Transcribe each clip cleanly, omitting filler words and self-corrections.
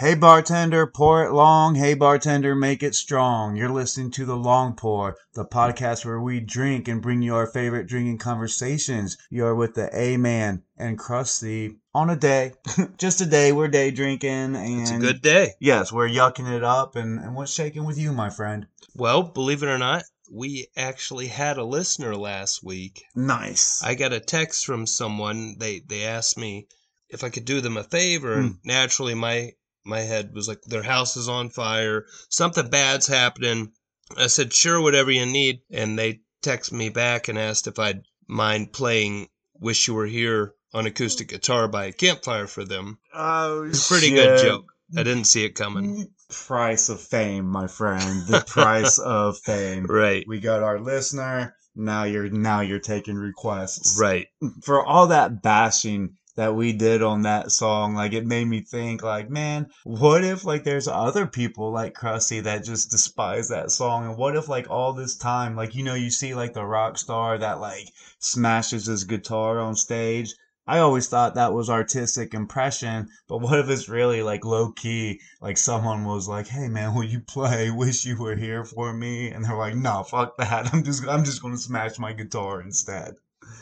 Hey bartender, pour it long. Hey bartender, make it strong. You're listening to The Long Pour, the podcast where we drink and bring you our favorite drinking conversations. You're with the A-Man and Krusty on a day. Just a day, we're day drinking It's a and good day. yes, we're yucking it up. And what's shaking with you, my friend? Well, believe it or not, we actually had a listener last week. Nice. I got a text from someone. They asked me if I could do them a favor, and naturally my head was like, their house is on fire, something bad's happening. I said, sure, whatever you need. And they texted me back and asked if I'd mind playing Wish You Were Here on acoustic guitar by a campfire for them. Oh, It's a pretty good joke. I didn't see it coming. Price of fame, my friend. The price of fame. Right. We got our listener. Now you're taking requests. Right. For all that bashing that we did on that song, like it made me think like, man, what if like there's other people like Krusty that just despise that song? And what if like all this time, like, you see like the rock star that like smashes his guitar on stage. I always thought that was artistic impression, but what if it's really like low key? Like someone was like, "Hey man, will you play Wish You Were Here for me?" And they're like, "No, fuck that. I'm just gonna smash my guitar instead."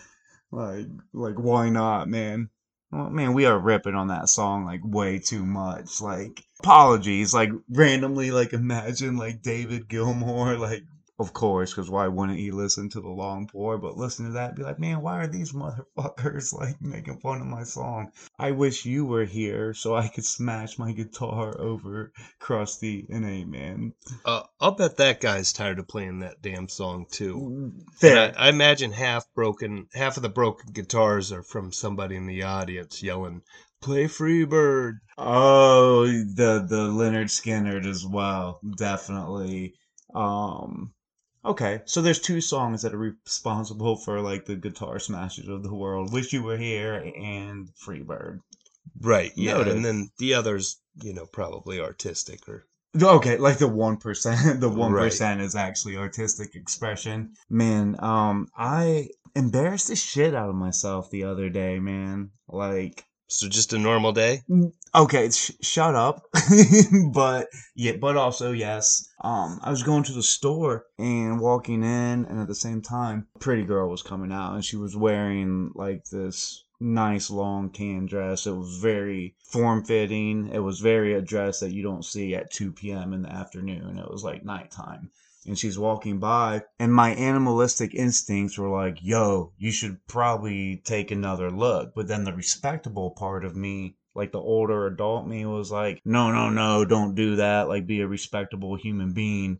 Like why not, man? Well, man, we are ripping on that song like way too much. Like apologies, like randomly, like imagine like David Gilmour, like of course, because why wouldn't he listen to the Long Pour? But listen to that, and be like, man, why are these motherfuckers like making fun of my song? I wish you were here so I could smash my guitar over Krusty and A-Man. I'll bet that guy's tired of playing that damn song too. And Fair. I imagine half of the broken guitars are from somebody in the audience yelling, "Play Freebird." Oh, the Leonard Skinner as well, definitely. Um, okay, so there's two songs that are responsible for like the guitar smashes of the world. Wish You Were Here and Freebird. Right, yeah, and Noted. then the others, probably artistic or Okay, like the 1%, the right. 1% is actually artistic expression. Man, I embarrassed the shit out of myself the other day, man. Like, So just a normal day? okay, shut up. But yeah, but also yes. I was going to the store and walking in, and at the same time, a pretty girl was coming out, and she was wearing like this nice long tan dress. It was very form fitting. It was very a dress that you don't see at 2 p.m. in the afternoon. It was like nighttime. And she's walking by, and my animalistic instincts were like, yo, you should probably take another look. But then the respectable part of me, like the older adult me, was like, no, no, no, don't do that. Like, be a respectable human being.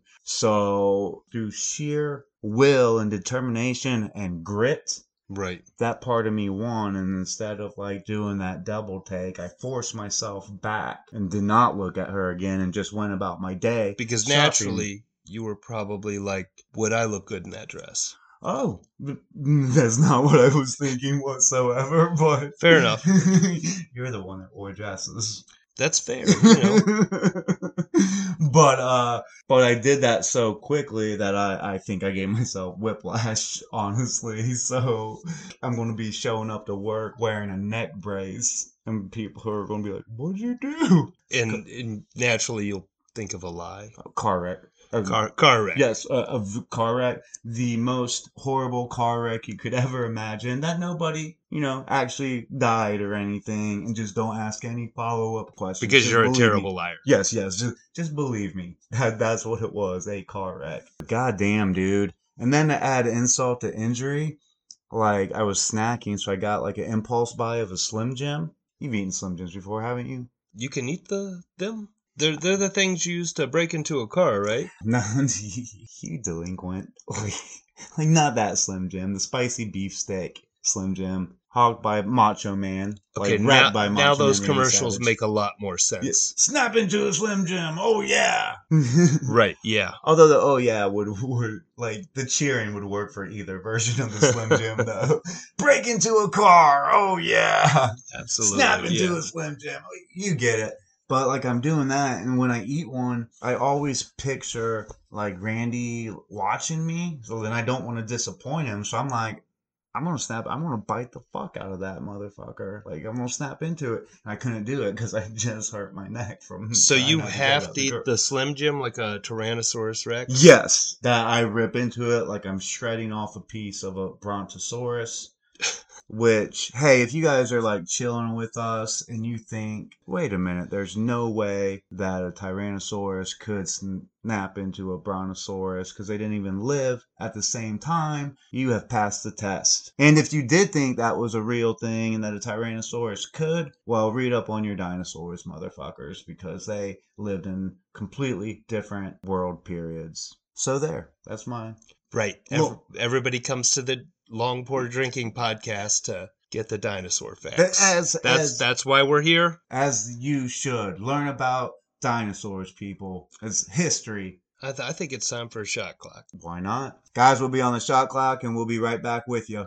So, through sheer will and determination and grit, Right. that part of me won. And instead of like doing that double take, I forced myself back and did not look at her again and just went about my day Because shopping. naturally you were probably like, would I look good in that dress? Oh, that's not what I was thinking whatsoever, but Fair enough. you're the one that wore dresses. That's fair. But I did that so quickly that I think I gave myself whiplash, honestly. So I'm gonna be showing up to work wearing a neck brace, and people are gonna be like, "What'd you do?" And naturally you'll think of a lie. Car wreck. Car wreck. Yes, a car wreck. The most horrible car wreck you could ever imagine. That nobody, actually died or anything. And just don't ask any follow-up questions. Because Just you're a believe me. terrible liar. Yes, yes. Just believe me. That's what it was. A car wreck. God damn, dude. And then to add insult to injury, like I was snacking, so I got like an impulse buy of a Slim Jim. You've eaten Slim Jims before, haven't you? You can eat them? They're the things used to break into a car, right? No, you delinquent. Like not that Slim Jim, the spicy beef steak Slim Jim, hogged by Macho Man, like Okay, wrapped now by now Macho Man those Randy commercials Savage. make a lot more Yeah, sense. snap into a Slim Jim. Oh yeah. Right, yeah. Although the oh yeah would like the cheering would work for either version of the Slim Jim though. Break into a car. Oh yeah. Snap Absolutely, into yeah. a Slim Jim. You get it. But like I'm doing that, and when I eat one, I always picture like Randy watching me. So then I don't want to disappoint him. So I'm like, I'm gonna snap. I'm gonna bite the fuck out of that motherfucker. Like I'm gonna snap into it. And I couldn't do it because I just hurt my neck from So trying you not to get it have out to the eat door. the Slim Jim like a Tyrannosaurus Rex? Yes, that I rip into it like I'm shredding off a piece of a brontosaurus. Which, hey, if you guys are like chilling with us and you think, wait a minute, there's no way that a Tyrannosaurus could snap into a Brontosaurus because they didn't even live at the same time, you have passed the test. And if you did think that was a real thing and that a Tyrannosaurus could, well, read up on your dinosaurs, motherfuckers, because they lived in completely different world periods. So there, that's mine. Right. Look, Everybody comes to the Long Pour Drinking podcast to get the dinosaur facts. That's why we're here. as you should learn about dinosaurs, people. It's history. I think it's time for a shot clock. Why not? Guys, we'll be on the shot clock and we'll be right back with you.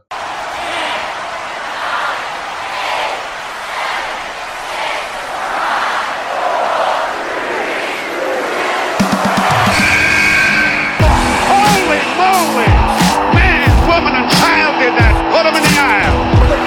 Holy moly! Man, woman, and child did that. Put them in the aisle.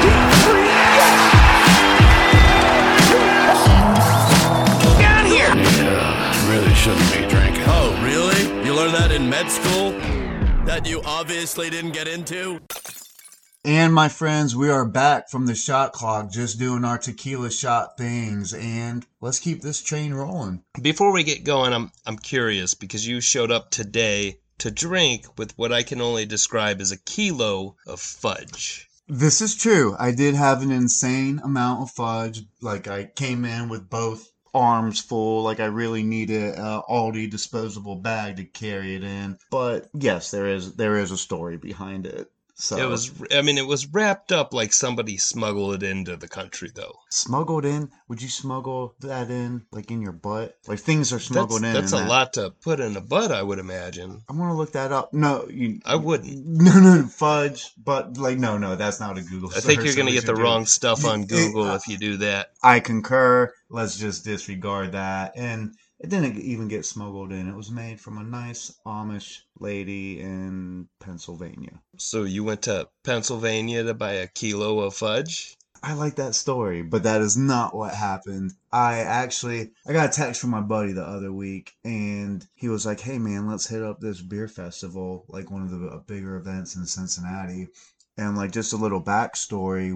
Down here. Yeah, really shouldn't be drinking. Oh, really? You learned that in med school? That you obviously didn't get into? And my friends, we are back from the shot clock, just doing our tequila shot things, and let's keep this train rolling. Before we get going, I'm curious because you showed up today to drink with what I can only describe as a kilo of fudge. This is true. I did have an insane amount of fudge. Like, I came in with both arms full. Like, I really needed an Aldi disposable bag to carry it in. But yes, there is a story behind it. So It was wrapped up like somebody smuggled it into the country, though. smuggled in. Would you smuggle that in, like in your butt? Like things are smuggled That's in. a lot to put in a butt, I would imagine. I'm gonna look that up. No, I wouldn't. No, fudge. But like, no, that's not a Google. I think search you're that going to we get should the do. wrong stuff on Google if you do that. I concur. Let's just disregard that. And it didn't even get smuggled in. It was made from a nice Amish lady in Pennsylvania. So you went to Pennsylvania to buy a kilo of fudge? I like that story, but that is not what happened. I got a text from my buddy the other week, and he was like, hey man, let's hit up this beer festival, like one of the bigger events in Cincinnati. And like just a little backstory,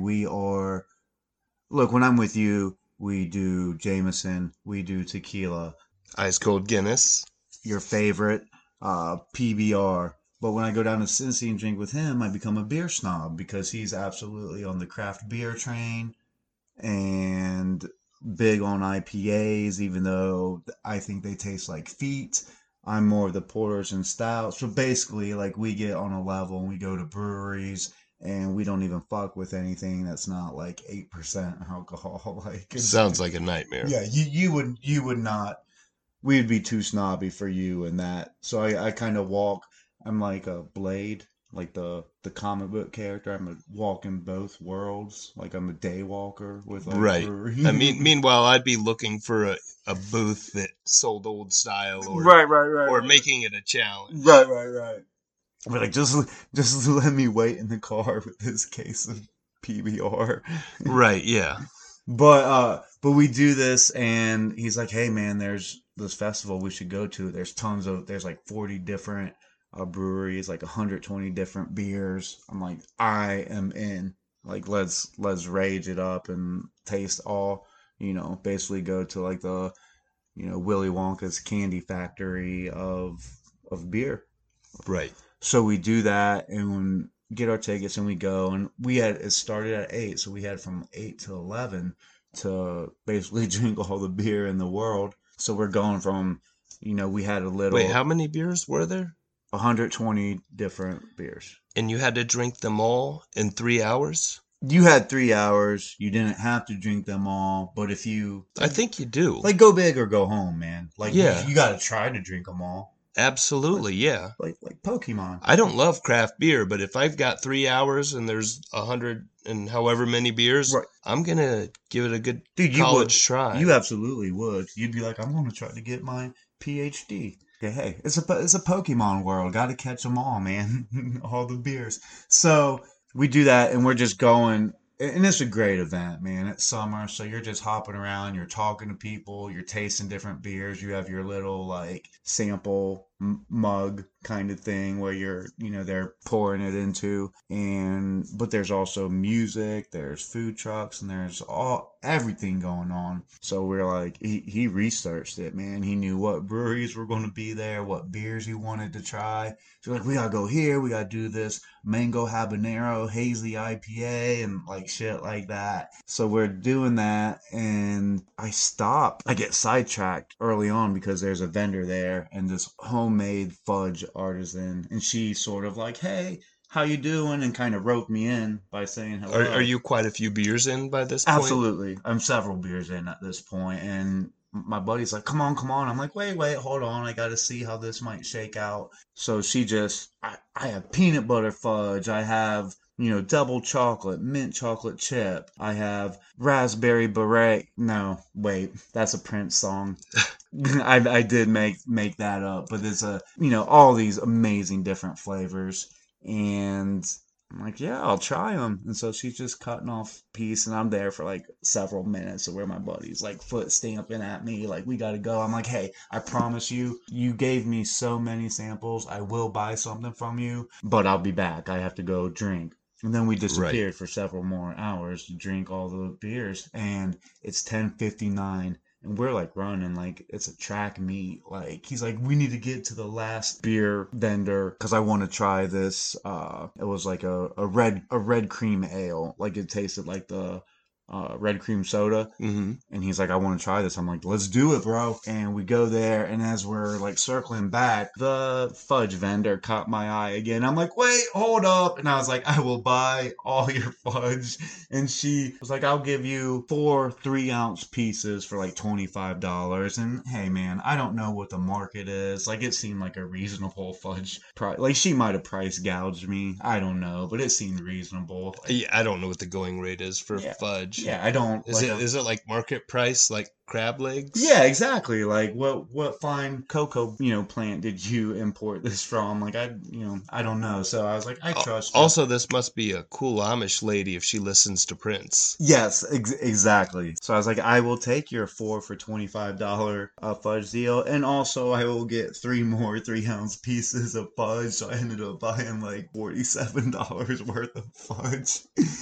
look, when I'm with you, we do Jameson, we do tequila, Ice cold Guinness. your favorite, PBR. But when I go down to Cincy and drink with him, I become a beer snob because he's absolutely on the craft beer train and big on IPAs, even though I think they taste like feet. I'm more of the porters and stouts. So basically, like, we get on a level and we go to breweries and we don't even fuck with anything that's not like 8% alcohol. Like, Sounds like a nightmare. yeah, you would not. We'd be too snobby for you and that. So I kind of walk. I'm like a Blade, like the comic book character. I'm a walk in both worlds. Like I'm a day walker with like Right. brewery. I mean, meanwhile, I'd be looking for a booth that sold old style or right, or making it a challenge. right. But like just let me wait in the car with this case of PBR. Right, yeah. But we do this, and he's like, "Hey, man, there's this festival we should go to. There's like 40 different breweries, like 120 different beers." I'm like, I am in. Like, let's rage it up and taste all. Basically go to like the, Willy Wonka's candy factory of beer. Right. So we do that and get our tickets and we go, and it started at 8, so we had from 8 to 11 to basically drink all the beer in the world. So we're going from, we had a little. Wait, how many beers were there? 120 different beers. And you had to drink them all in 3 hours? You had 3 hours. You didn't have to drink them all, but if you I think you do. like, go big or go home, man. Like, Yeah. you got to try to drink them all. Absolutely, yeah. Like Pokemon. I don't love craft beer, but if I've got 3 hours and there's 100 and however many beers, Right. I'm gonna give it a good Dude, you college would. try. You absolutely would. You'd be like, I'm going to try to get my PhD. Okay, hey, it's a Pokemon world. Got to catch them all, man. All the beers. So we do that, and we're just going. And it's a great event, man. It's summer, so you're just hopping around, you're talking to people, you're tasting different beers. You have your little like sample mug kind of thing where they're pouring it into, and but there's also music, there's food trucks, and there's everything going on. So we're like, he researched it, man. He knew what breweries were going to be there, what beers he wanted to try. So like, we gotta go here, we gotta do this mango habanero hazy IPA and like shit like that. So we're doing that, and I get sidetracked early on because there's a vendor there and this homemade fudge artisan, and she sort of like, hey, how you doing, and kind of roped me in by saying hello. Are you quite a few beers in by this point? Absolutely. I'm several beers in at this point, and my buddy's like, come on. I'm like, wait, hold on. I got to see how this might shake out. So I have peanut butter fudge. I have, double chocolate, mint chocolate chip. I have raspberry beret. No, wait, that's a Prince song. I did make that up, but it's all these amazing different flavors. And I'm like, yeah, I'll try them. And so she's just cutting off piece, and I'm there for like several minutes where my buddy's like foot stamping at me, like, we gotta go. I'm like, hey, I promise you gave me so many samples. I will buy something from you, but I'll be back. I have to go drink. And then we disappeared for several more hours to drink all the beers, and it's 10:59. And we're like running like it's a track meet. Like, he's like, we need to get to the last beer vendor because I want to try this. It was like a red cream ale. Like, it tasted like the red cream soda. Mm-hmm. And he's like, I want to try this. I'm like, let's do it, bro. And we go there, and as we're like circling back, the fudge vendor caught my eye again. I'm like, wait, hold up. And I was like, I will buy all your fudge. And she was like, I'll give you 4 3-ounce pieces for like $25. And hey, man, I don't know what the market is. Like, it seemed like a reasonable fudge price. Like, she might have price gouged me. I don't know, but it seemed reasonable. Like, Yeah, I don't know what the going rate is for fudge. yeah, I don't. Is it like market price, like crab legs? Yeah, exactly. Like, what fine cocoa plant did you import this from? Like, I don't know. So I was like, I trust you. Also, this must be a cool Amish lady if she listens to Prince. Yes, exactly. So I was like, I will take your 4 for $25 fudge deal, and also I will get 3 more 3-ounce pieces of fudge. So I ended up buying like $47 worth of fudge.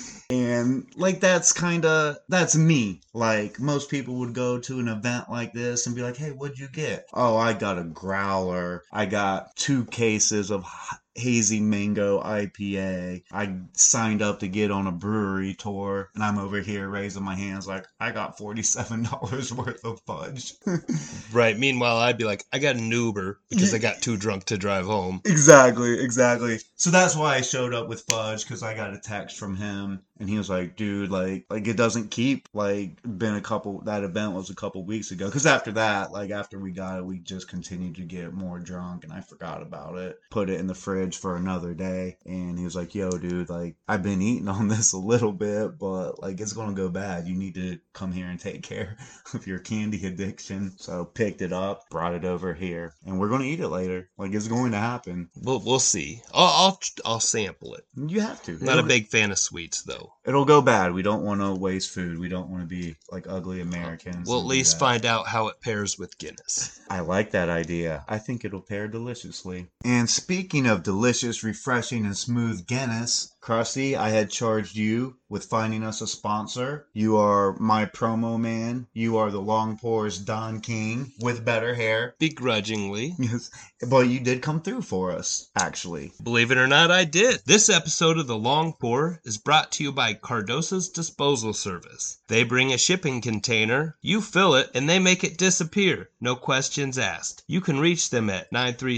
And like, that's me. Like, most people would go to an event like this and be like, hey, what'd you get? Oh, I got a growler. I got 2 cases of hazy mango IPA. I signed up to get on a brewery tour, and I'm over here raising my hands like, I got $47 worth of fudge. Right. Meanwhile, I'd be like, I got an Uber because I got too drunk to drive home. Exactly. So that's why I showed up with fudge, because I got a text from him, and he was like, dude, like it doesn't keep. Like, that event was a couple weeks ago. Because after that, like, after we got it, we just continued to get more drunk, and I forgot about it. Put it in the fridge for another day. And he was like, yo, dude, like, I've been eating on this a little bit, but like, it's gonna go bad. You need to come here and take care of your candy addiction. So picked it up, brought it over here, and we're gonna eat it later. Like, it's going to happen. We'll see. I'll sample it. You have to. Not a big fan of sweets, though. It'll go bad. We don't want to waste food. We don't want to be like ugly Americans. We'll at least find out how it pairs with Guinness. I like that idea. I think it'll pair deliciously. And speaking of delicious, refreshing, and smooth Guinness, Krusty, I had charged you with finding us a sponsor. You are my promo man. You are the Long Pour's Don King with better hair. Begrudgingly. Yes, but you did come through for us, actually. Believe it or not, I did. This episode of The Long Pour is brought to you by Cardosa's Disposal Service. They bring a shipping container, you fill it, and they make it disappear. No questions asked. You can reach them at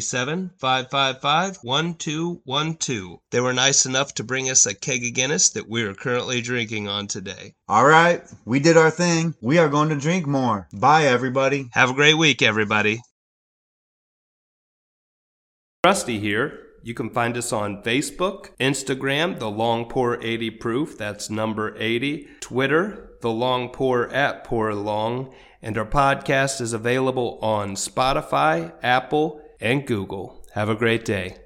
937-555-1212. They were nice enough to bring us a keg of Guinness that we are currently drinking on today. All right, we did our thing. We are going to drink more. Bye, everybody. Have a great week, everybody. Krusty here. You can find us on Facebook, Instagram, The Long Pour 80 Proof, that's number 80, Twitter, The Long Pour @PourLong, and our podcast is available on Spotify, Apple, and Google. Have a great day.